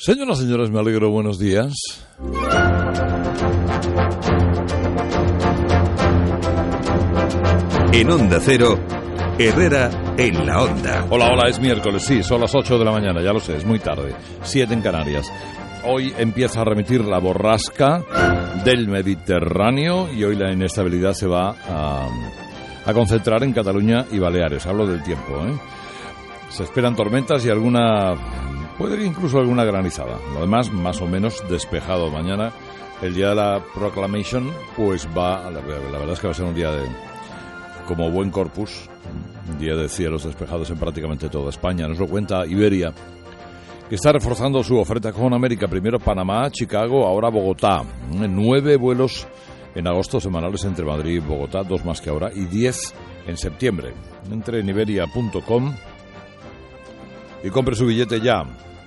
Señoras y señores, me alegro, buenos días. En Onda Cero, Herrera en la Onda. Hola, es miércoles, sí, son las 8 de la mañana, ya lo sé, es muy tarde, 7 en Canarias. Hoy empieza a remitir la borrasca del Mediterráneo y hoy la inestabilidad se va a concentrar en Cataluña y Baleares. Hablo del tiempo, ¿eh? Se esperan tormentas y puede incluso alguna granizada. Lo demás, más o menos despejado. Mañana, el día de la Proclamation, pues la verdad es que va a ser un día como buen corpus, un día de cielos despejados en prácticamente toda España. Nos lo cuenta Iberia, que está reforzando su oferta con América. Primero Panamá, Chicago, ahora Bogotá. 9 vuelos en agosto semanales entre Madrid y Bogotá, 2 más que ahora, y 10 en septiembre. Entre en iberia.com y compre su billete ya.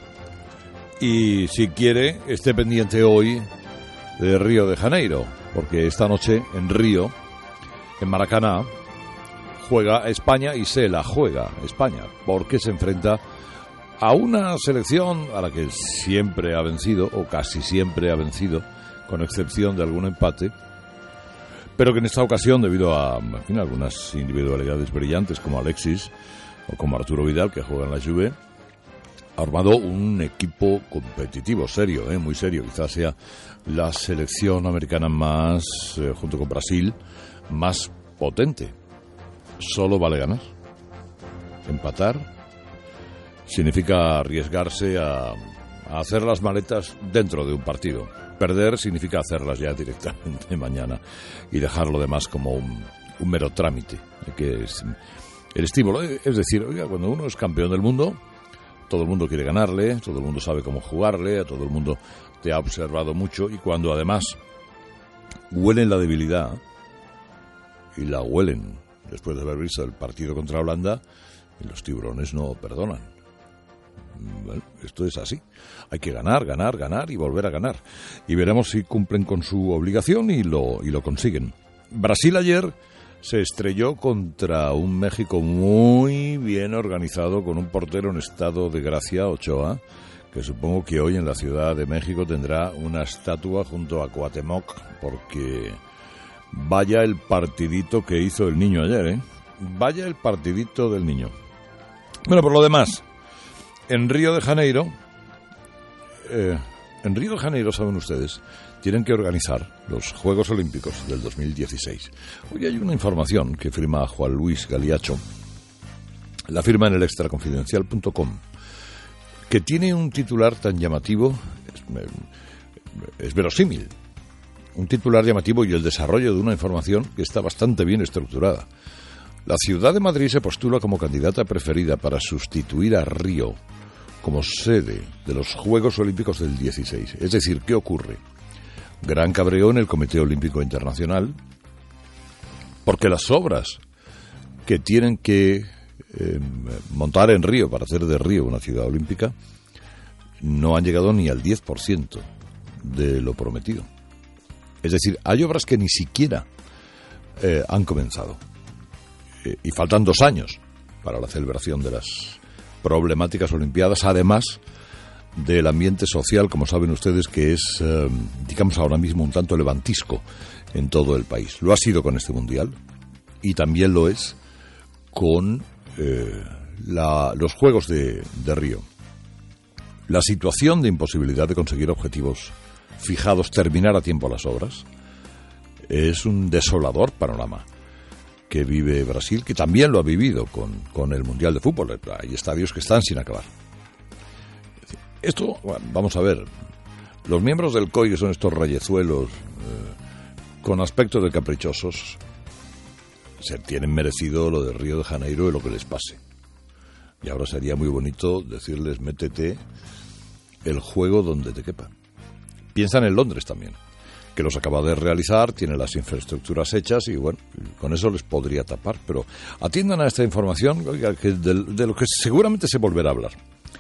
Y si quiere, esté pendiente hoy de Río de Janeiro, porque esta noche en Río, en Maracaná, juega España y se la juega España, porque se enfrenta a una selección a la que siempre ha vencido, o casi siempre ha vencido, con excepción de algún empate, pero que en esta ocasión, debido a algunas individualidades brillantes como Alexis o como Arturo Vidal, que juega en la Juve, ha armado un equipo competitivo, serio, muy serio. Quizás sea la selección americana más, junto con Brasil, más potente. Solo vale ganar. Empatar significa arriesgarse a hacer las maletas dentro de un partido. Perder significa hacerlas ya directamente mañana y dejar lo demás como un mero trámite, que es el estímulo. Es decir, oiga, cuando uno es campeón del mundo, todo el mundo quiere ganarle, todo el mundo sabe cómo jugarle, a todo el mundo te ha observado mucho, y cuando además huelen la debilidad, y la huelen después de haber visto el partido contra Holanda, los tiburones no perdonan. Bueno, esto es así. Hay que ganar y volver a ganar. Y veremos si cumplen con su obligación y lo consiguen. Brasil ayer se estrelló contra un México muy bien organizado, con un portero en estado de gracia, Ochoa, que supongo que hoy en la Ciudad de México tendrá una estatua junto a Cuauhtémoc, porque vaya el partidito que hizo el niño ayer, ¿eh? Vaya el partidito del niño. Bueno, por lo demás, en Río de Janeiro, saben ustedes, tienen que organizar los Juegos Olímpicos del 2016. Hoy hay una información que firma Juan Luis Galiacho, la firma en el extraconfidencial.com, que tiene un titular tan llamativo, es verosímil, un titular llamativo y el desarrollo de una información que está bastante bien estructurada. La ciudad de Madrid se postula como candidata preferida para sustituir a Río como sede de los Juegos Olímpicos del 16. Es decir, ¿qué ocurre? Gran cabreo en el Comité Olímpico Internacional, porque las obras que tienen que montar en Río para hacer de Río una ciudad olímpica no han llegado ni al 10% de lo prometido. Es decir, hay obras que ni siquiera han comenzado. Y faltan 2 años para la celebración de las problemáticas olimpiadas, además del ambiente social, como saben ustedes, que es, digamos, ahora mismo un tanto levantisco en todo el país. Lo ha sido con este Mundial y también lo es con los Juegos de Río. La situación de imposibilidad de conseguir objetivos fijados, terminar a tiempo las obras, es un desolador panorama que vive Brasil, que también lo ha vivido con el Mundial de Fútbol. Hay estadios que están sin acabar. Esto, bueno, vamos a ver, los miembros del COI, que son estos reyezuelos con aspecto de caprichosos, se tienen merecido lo de Río de Janeiro y lo que les pase. Y ahora sería muy bonito decirles: métete el juego donde te quepa. Piensan en Londres también, que los acaba de realizar, tiene las infraestructuras hechas y bueno, con eso les podría tapar. Pero atiendan a esta información, oiga, que de lo que seguramente se volverá a hablar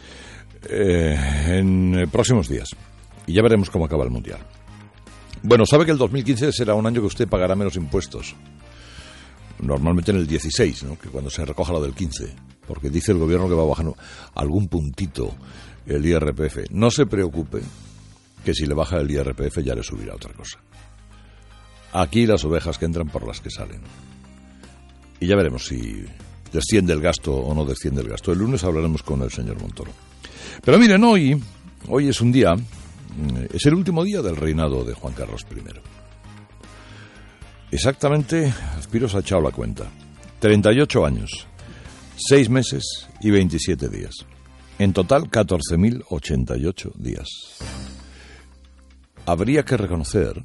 en próximos días. Y ya veremos cómo acaba el Mundial. Bueno, sabe que el 2015 será un año que usted pagará menos impuestos. Normalmente en el 16, ¿no? Que cuando se recoja lo del 15. porque dice el gobierno que va a bajar algún puntito el IRPF. No se preocupe, que si le baja el IRPF ya le subirá otra cosa. Aquí las ovejas que entran por las que salen. Y ya veremos si desciende el gasto o no desciende el gasto. El lunes hablaremos con el señor Montoro. Pero miren, hoy es un día, es el último día del reinado de Juan Carlos I. Exactamente, Spiro se ha echado la cuenta. 38 años, 6 meses y 27 días. En total, 14.088 días. Habría que reconocer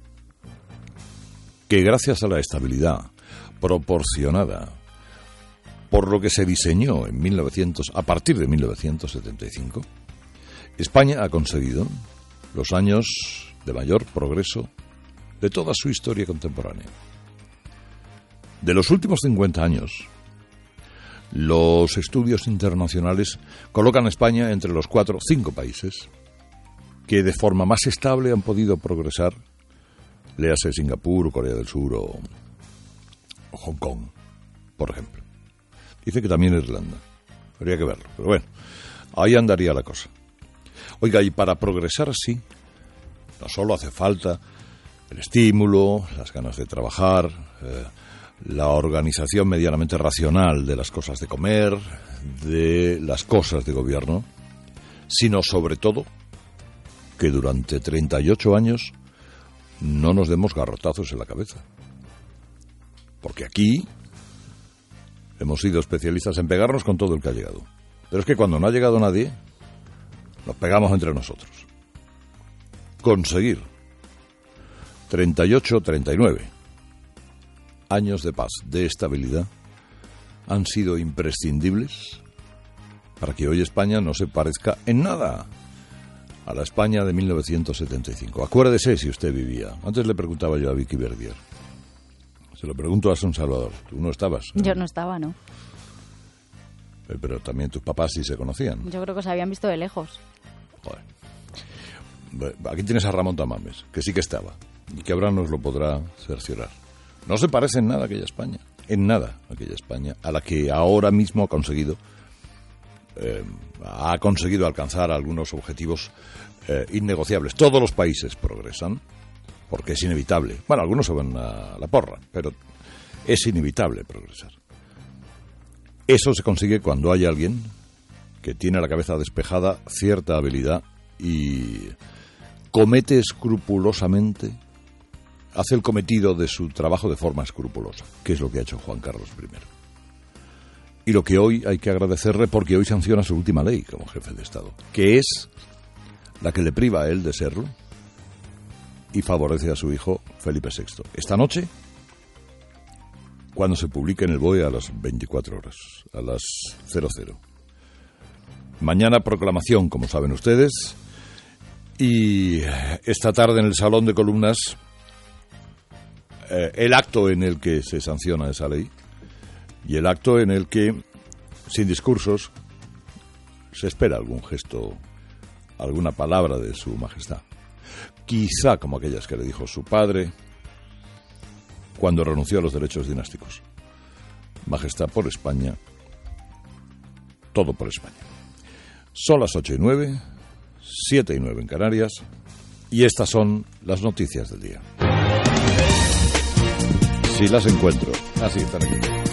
que gracias a la estabilidad proporcionada por lo que se diseñó a partir de 1975, España ha conseguido los años de mayor progreso de toda su historia contemporánea. De los últimos 50 años, los estudios internacionales colocan a España entre los 4 o 5 países que de forma más estable han podido progresar, léase Singapur, Corea del Sur o Hong Kong, por ejemplo. Dice que también Irlanda. Habría que verlo, pero bueno, ahí andaría la cosa. Oiga, y para progresar así, no solo hace falta el estímulo, las ganas de trabajar, la organización medianamente racional de las cosas de comer, de las cosas de gobierno, sino sobre todo que durante 38 años no nos demos garrotazos en la cabeza. Porque aquí hemos sido especialistas en pegarnos con todo el que ha llegado. Pero es que cuando no ha llegado nadie, nos pegamos entre nosotros. Conseguir 38, 39 años de paz, de estabilidad, han sido imprescindibles para que hoy España no se parezca en nada a la España de 1975. Acuérdese si usted vivía. Antes le preguntaba yo a Vicky Verdier. Se lo pregunto a Son Salvador. ¿Tú no estabas? Yo no estaba, ¿no? Pero también tus papás sí se conocían. Yo creo que se habían visto de lejos. Joder. Aquí tienes a Ramón Tamames, que sí que estaba, y que ahora nos lo podrá cerciorar. No se parece en nada a aquella España, aquella España, a la que ahora mismo ha conseguido alcanzar algunos objetivos innegociables. Todos los países progresan, porque es inevitable. Bueno, algunos se van a la porra, pero es inevitable progresar. Eso se consigue cuando hay alguien que tiene la cabeza despejada, cierta habilidad y comete escrupulosamente, hace el cometido de su trabajo de forma escrupulosa, que es lo que ha hecho Juan Carlos I. Y lo que hoy hay que agradecerle, porque hoy sanciona su última ley como jefe de Estado, que es la que le priva a él de serlo y favorece a su hijo Felipe VI. Esta noche, cuando se publique en el BOE a las 24 horas, a las 00. Mañana proclamación, como saben ustedes, y esta tarde en el Salón de Columnas el acto en el que se sanciona esa ley y el acto en el que, sin discursos, se espera algún gesto, alguna palabra de su majestad. Quizá como aquellas que le dijo su padre cuando renunció a los derechos dinásticos. Majestad, por España, todo por España. Son las 8:09, 7:09 en Canarias, y estas son las noticias del día. Si las encuentro. Así están aquí.